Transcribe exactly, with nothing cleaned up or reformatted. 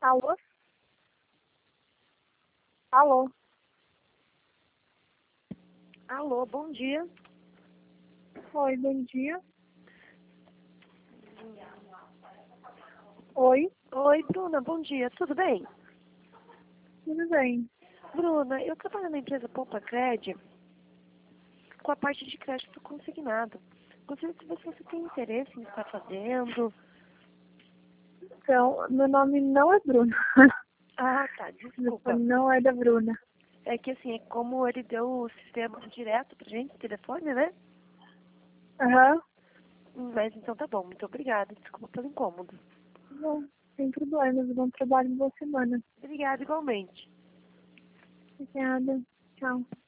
Alô? Alô? Alô, bom dia. Oi, bom dia. Oi, Oi, Bruna, bom dia. Tudo bem? tudo bem? Bruna, eu trabalho na empresa Poupa Cred com a parte de crédito consignado. Gostaria de saber se você tem interesse em estar fazendo. Então, meu nome não é Bruna. Ah, tá, Meu desculpa. nome não é da Bruna. É que assim, é como ele deu o sistema direto pra gente, telefone, né? Aham. Mas então tá bom, muito obrigada. Desculpa pelo incômodo. Não, sem problemas. Bom trabalho, boa semana. Obrigada igualmente. Obrigada. Tchau.